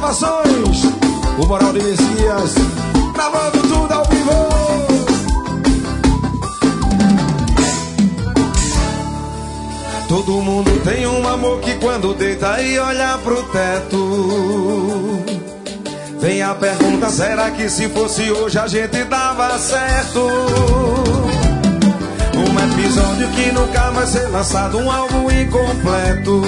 Gravações, o Moral de Messias, gravando tudo ao vivo. Todo mundo tem um amor que quando deita e olha pro teto, vem a pergunta, será que se fosse hoje a gente dava certo? Um episódio que nunca vai ser lançado, um álbum incompleto,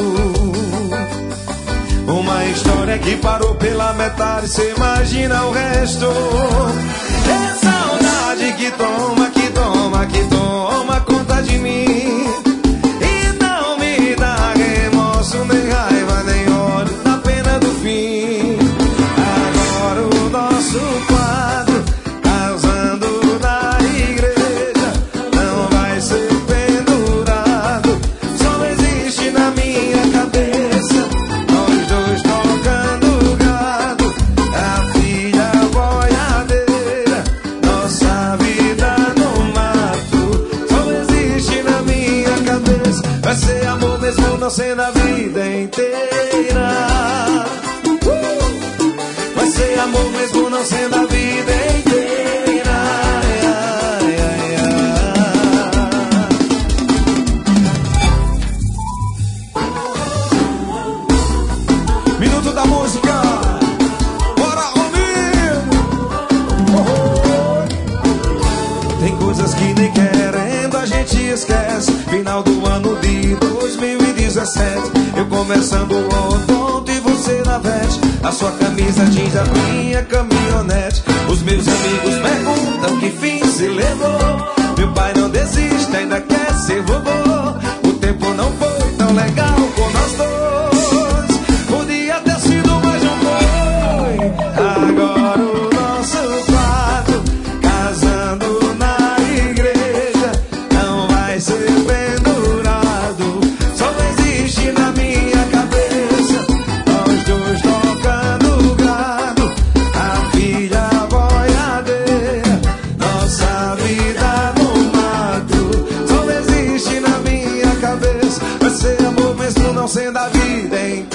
uma história que parou pela metade, cê imagina o resto. É saudade que toma, que toma, que toma conta de mim, e não me dá remorso, nem raiva, nem ódio na pena do fim. Agora o nosso quadro causando na igreja não vai ser pendurado, só existe na minha cabeça. Nós dois tocando gado, a filha boiadeira, nossa vida no mato, só existe na minha cabeça. Vai ser amor mesmo não sendo a vida inteira. Vai ser amor mesmo não sendo a vida inteira. Minuto da música. Bora comigo. Tem coisas que nem querendo a gente esquece. Final do ano de 2017, eu conversando ao ponto e você na veste, a sua camisa jeans, a minha caminhonete. Os meus amigos perguntam que fim se levou. Meu pai não desiste, ainda quer ser vovô. O tempo não foi tão legal com nós dois, podia ter sido, mas não foi. Agora o nosso quarto casando na igreja não vai ser pendurado, só existe na minha cabeça. Nós dois tocando gado, a filha boiadeira, nossa vida no mato, só existe na minha cabeça. Vai ser amor mesmo não sendo a vida inteira.